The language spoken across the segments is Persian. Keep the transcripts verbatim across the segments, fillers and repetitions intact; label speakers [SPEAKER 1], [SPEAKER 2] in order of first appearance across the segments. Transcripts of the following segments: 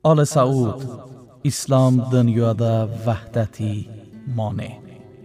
[SPEAKER 1] آل سعود، اسلام دنیادا وحدتی مانع.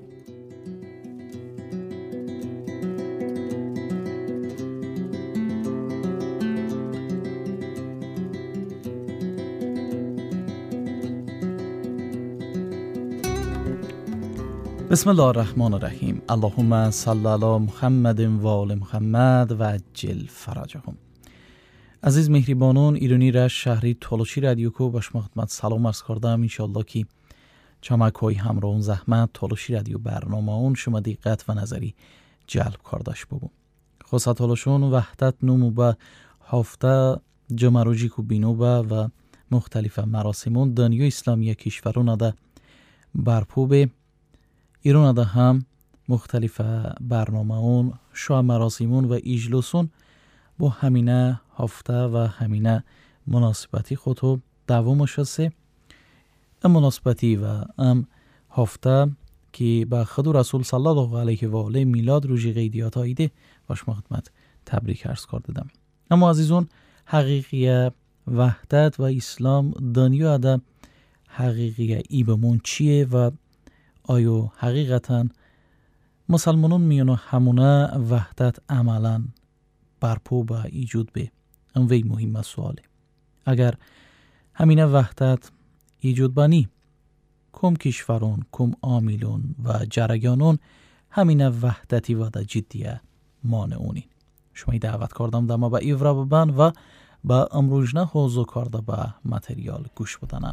[SPEAKER 1] بسم الله الرحمن الرحیم. اللهم صل علی محمد و آل محمد و عجل فرجهم. عزیز مهربانان ایرانی را شهری تولوشی رادیو کو با شما خدمت سلام عرض کردم. انشالله که چمک های همراهون زحمت تولوشی رادیو برنامه اون شما دقت و نظری جلب کردش ببون. خاصه تولوشون وحدت نمو با هفته جمروجی کو بینو با و مختلف مراسمون دنیا اسلامی کشورون ده برپو به ایران ده هم مختلف برنامه اون شو مراسمون و اجلسون با همینه هفته و همینه مناسبتی خودو دوامش هسته. ام مناسبتی و ام هفته که با خود رسول صلی الله علیه و آله میلاد روزی قیدیات آیده و شما خدمت تبریک عرض کردم. اما عزیزون حقیقی وحدت و اسلام دنیا ده حقیقی ای بمون چیه و آیا حقیقتا مسلمانون میانو همونه وحدت عملا برپو با ایجود به اموی مهم سواله. اگر همینه وحدت ایجود بانی کم کشورون، کم عاملون و جریانون همینه وحدتی و دا جدیه مانعونین. شما دعوت کردم دما با ایورا ببن و با امروجنه حوضو کرده با متریال گوش بدنن.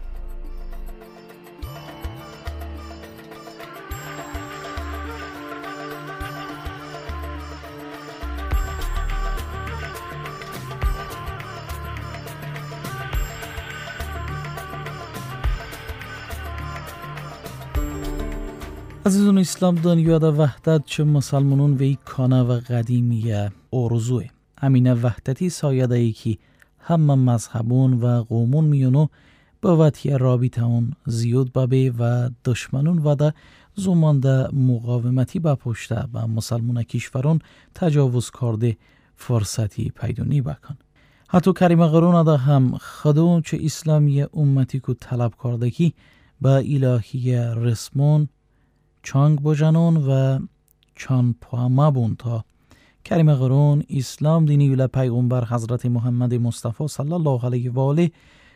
[SPEAKER 1] عزیزون اسلام دنیا دا وحدت چه مسلمانون وی کانه و قدیمیه آرزوه. همینه وحدتی سایده ای که همه مذهبون و قومون میونو با وطی رابطه اون زیاد بابه و دشمنون و دا زمان دا مقاومتی با پشته و مسلمون کشورون تجاوز کرده فرصتی پیدونی بکن. حتی کریم قرون دا هم خودون چه اسلامی امتی کو طلب کرده که با الهی رسمون چانگ بجنون و چان پاما بون تا کریم قرون اسلام دینی ولی پیغمبر حضرت محمد مصطفی صلی الله علیه و آله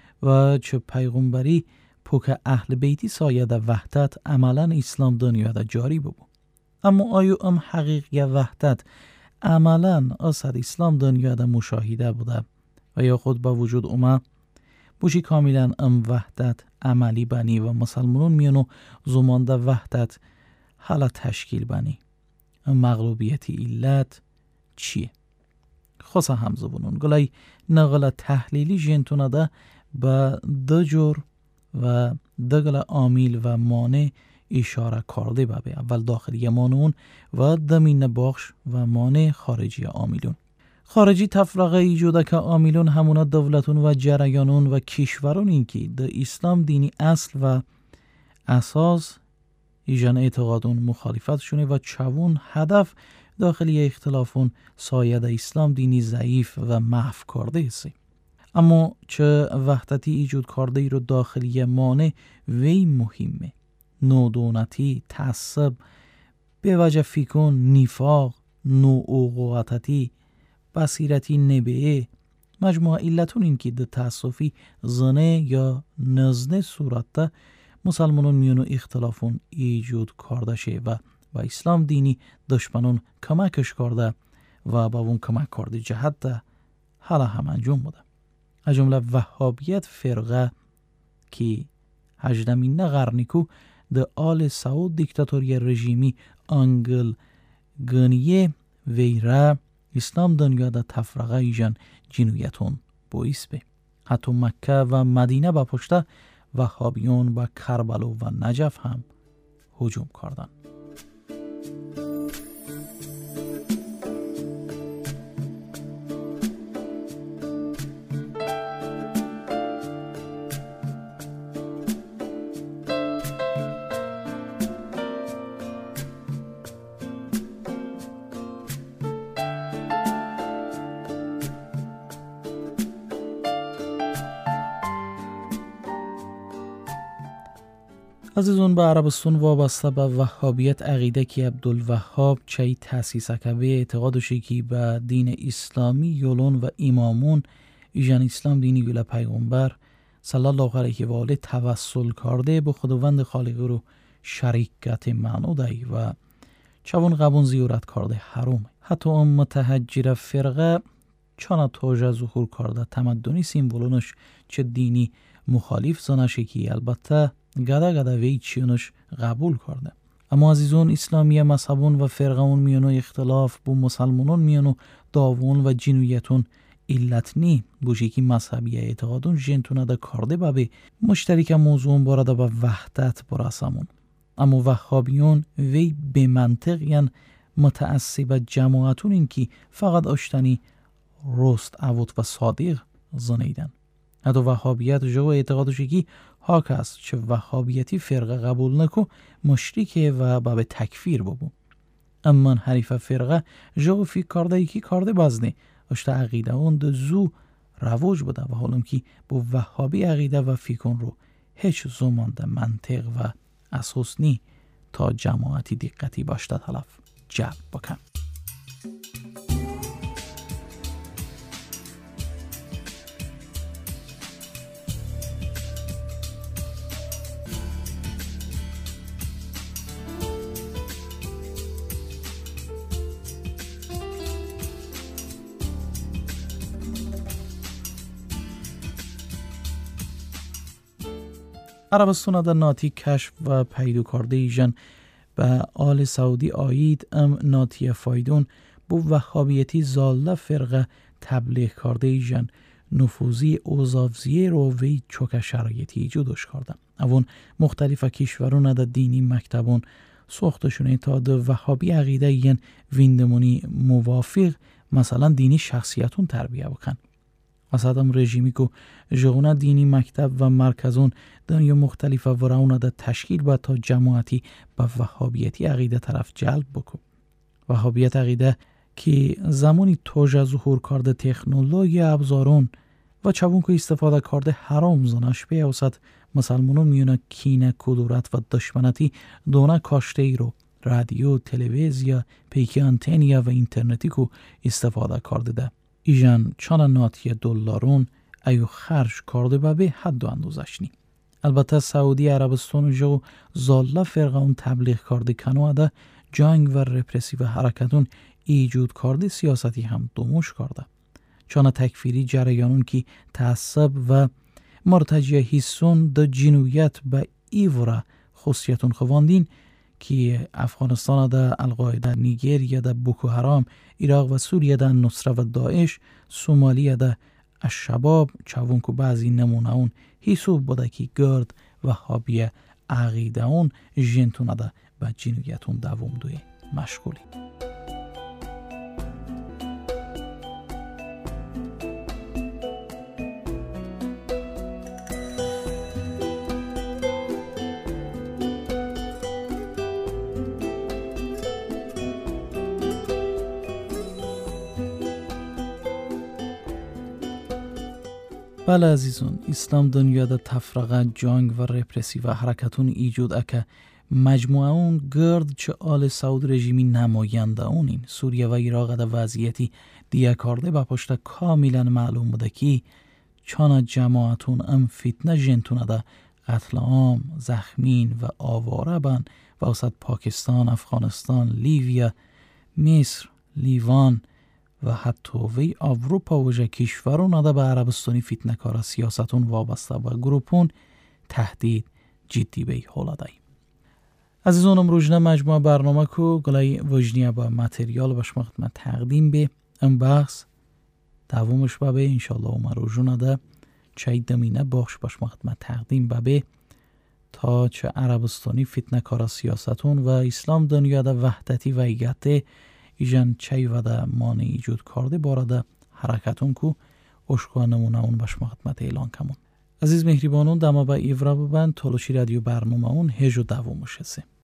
[SPEAKER 1] و چه پیغمبری پوک اهل بیتی ساید وحدت عملا اسلام دنیا دا جاری ببو. اما آیا ام حقیقی وحدت عملا اصد اسلام دنیا دا مشاهده بوده و یا خود با وجود اومه بوشی کاملا ام وحدت عملی بانی و مسلمانون میانو زمان دا وحدت حالا تشکیل بانی. ام مغلوبیتی علت چیه؟ خاصه همزبونون گلای نقل تحلیلی جنتونه ده با دو جور و دو گل عامل و مانع اشاره کرده بابه. اول داخلی مانعون و دمین بخش و مانع خارجی عاملون. خارجی تفرقه ایجوده که عاملون همونا دولتون و جریانون و کشورون این که ده اسلام دینی اصل و اساس ایجان اعتقادون مخالفت شونه و چوون هدف داخلی اختلافون ساید اسلام دینی ضعیف و محو کرده هستی. اما چه وحدتی ایجود کرده ای رو داخلی مانع وی مهمه. نودونتی، تعصب، به وجه فیکون، نفاق، نوعقواتتی، بصیرتی نبعه، مجموعه علتون این که ده تعصفی زنه یا نزنه صورت ده مسلمانون میونو اختلافون ایجود کرده شه و با اسلام دینی دشمنون کمکش کرده و با اون کمک کرده جهت ده حالا هم انجام بوده. از جمله وهابیت فرقه که هجدمین قرنیکو ده آل سعود دیکتاتوری رژیمی انگل گنیه ویره اسلام دنیا ده تفرقه ایجان جنویتون باعث به. حتی مکه و مدینه با پشته وهابیون با کربلا و نجف هم هجوم کردند. عزیزون به عربستان وابسته به وهابیت عقیده که عبدالوهاب چه تأسیس کرده اعتقادشی که به دین اسلامی یولون و امامون ایجان اسلام دینی گل پیغمبر صلی الله علیه و آله توسل کرده به خداوند خالق رو شریکت معنودی و چون قبون زیارت کرده حرام. حتی اون متحجر فرقه چون توجه ظهور کرده تمدنی سیمبولونش چه دینی مخالف زنشه که البته گده گده وی چیونش قبول کرده. اما عزیزون اسلامی مذهبون و فرقون میانو اختلاف بو مسلمانون میانو داوون و جنویتون علت نی بوشی که مذهبی اعتقادون جنتونه ده کرده بابه مشترک موضوع بارده به وحدت براسمون. اما وهابیون وی به منطق یعنی متعصب جماعتون این که فقط اشتنی رست عوض و صادق زنیدن. حتی وهابیت جو اعتقادشی که حاک است چه وهابیتی فرقه قبول نکو مشرکه و باب تکفیر ببو. اما حریف فرقه جو فکر کرده ای که کرده بازنه اشتا عقیده اون ده زو رواج بوده و حالم که با وهابی عقیده و فکر رو هیچ زمان ده منطق و اساس نی تا جماعتی دقتی باشده طلف جلب بکن. عربستان در ناتی کشف و پیدا کرده ایجان به آل سعودی آیید ام ناتی فایدون بو وهابیتی زاله فرقه تبلیغ کرده ایجان نفوذی اوزافزیه رو وی چوک شرایطی ایجودش کرده. اون مختلف کشورون در دینی مکتبون سوختشونه تا در وهابی عقیده این ویندمونی موافق مثلا دینی شخصیتون تربیه بکن. اصلا رژیمی که جغونه دینی مکتب و مرکزون دنیا مختلف و راونه ده تشکیل با تا جماعتی با وهابیتی عقیده طرف جلب بکن. وهابیت عقیده که زمانی توجه ظهور کرده تکنولوژی ابزارون و چون که استفاده کرده حرام زنش به اوسط مسلمانون میونه کینه کدورت و دشمنتی دونه کاشته ای رو رادیو، تلویزیا، پیکی آنتنیا و اینترنتی که استفاده کرده ده. ایجان چون ناتی دلارون ایو خرج کرده با به حد و اندازش نی. البته سعودی عربستان جو زاله فرقه اون تبلیغ کرده کنوه ده جنگ و رپرسی و حرکتون ایجود کرده سیاستی هم دوموش کرده. چون تکفیری جریانون که تعصب و مرتجع حسون ده جنویت به ایوره خصیتون خواندین که افغانستان ده القاعده، نیگریا ده بوکو حرام، عراق و سوریه ده نصره و داعش، سومالیه ده الشباب، چون که بعضی نمونه اون حسوب بوده که گرد و حابیه عقیده اون جنتونه ده به جنویتون دوم دوی مشغولی. بله عزیزون، اسلام دنیا ده تفرقه جنگ و رپرسی و حرکتون ایجود اکه مجموعه اون گرد چه آل سعود رژیمی نماینده اونین سوریه و عراق ده وضعیتی دیگه کرده با پشت کاملا معلوم بوده که چون جماعتون ام فتنه جنتونه ده قتل عام، زخمین و آواره بن و اوسط پاکستان، افغانستان، لیویا، مصر، لیوان و حتی وی اروپا و جه کشورون ده به عربستانی فتنه کارا سیاستون وابسته و گروپون تهدید جدی به حال دهی. عزیزانم روزنه مجموعه برنامه کو گلای وجنیه با متریال باش خدمت تقدیم به ام بحث دومش با به انشالله اومه روزونه ده چه دمینه باش باش خدمت تقدیم با به تا چه عربستانی فتنه کارا سیاستون و اسلام دنیا ده وحدتی و ایگته ایجان چای و ده مانع ایجود کرده بارده حرکتون کو اشکا نمونه اون باش خدمت اعلان کمون. عزیز مهربانون دما با ایورا ببند تلاشی رادیو برنامه اون هجو دومش هسته.